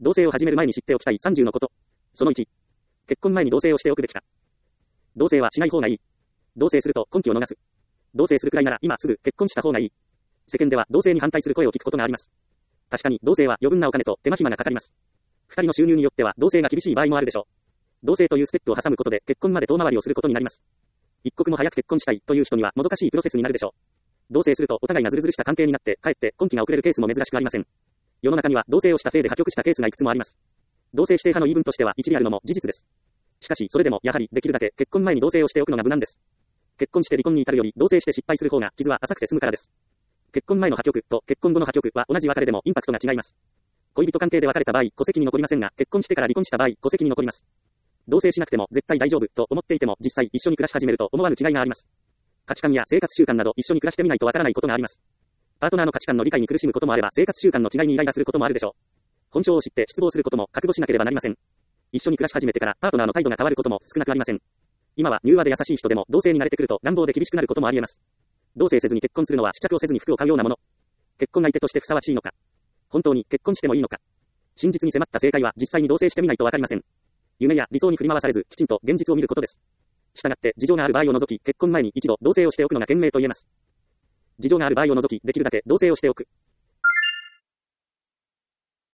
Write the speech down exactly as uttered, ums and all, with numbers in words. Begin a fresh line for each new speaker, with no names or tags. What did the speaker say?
同棲を始める前に知っておきたいさんじゅうのこと。そのいち。結婚前に同棲をしておくべきか。同棲はしない方がいい。同棲すると根気を逃す。同棲するくらいなら今すぐ結婚した方がいい。世間では同棲に反対する声を聞くことがあります。確かに同棲は余分なお金と手間暇がかかります。二人の収入によっては同棲が厳しい場合もあるでしょう。同棲というステップを挟むことで結婚まで遠回りをすることになります。一刻も早く結婚したいという人にはもどかしいプロセスになるでしょう。同棲するとお互いがずるずるした関係になってかえって婚期が遅れるケースも珍しくありません。世の中には同棲をしたせいで破局したケースがいくつもあります。同棲否定派の言い分としては一理あるのも事実です。しかしそれでもやはりできるだけ結婚前に同棲をしておくのが無難です。結婚して離婚に至るより同棲して失敗する方が傷は浅くて済むからです。結婚前の破局と結婚後の破局は同じ別れでもインパクトが違います。恋人関係で別れた場合戸籍に残りませんが、結婚してから離婚した場合戸籍に残ります。同棲しなくても絶対大丈夫と思っていても実際一緒に暮らし始めると思わぬ違いがあります。価値観や生活習慣など一緒に暮らしてみないとわからないことがあります。パートナーの価値観の理解に苦しむこともあれば生活習慣の違いにイライラすることもあるでしょう。本性を知って失望することも覚悟しなければなりません。一緒に暮らし始めてからパートナーの態度が変わることも少なくありません。今は柔和で優しい人でも同棲に慣れてくると乱暴で厳しくなることもあり得ます。同棲せずに結婚するのは試着をせずに服を買うようなもの。結婚相手としてふさわしいのか。本当に結婚してもいいのか。真実に迫った正解は実際に同棲してみないとわかりません。夢や理想に振り回されずきちんと現実を見ることです。したがって事情がある場合を除き結婚前に一度同棲をしておくのが賢明と言えます。事情がある場合を除きできるだけ同棲をしておく。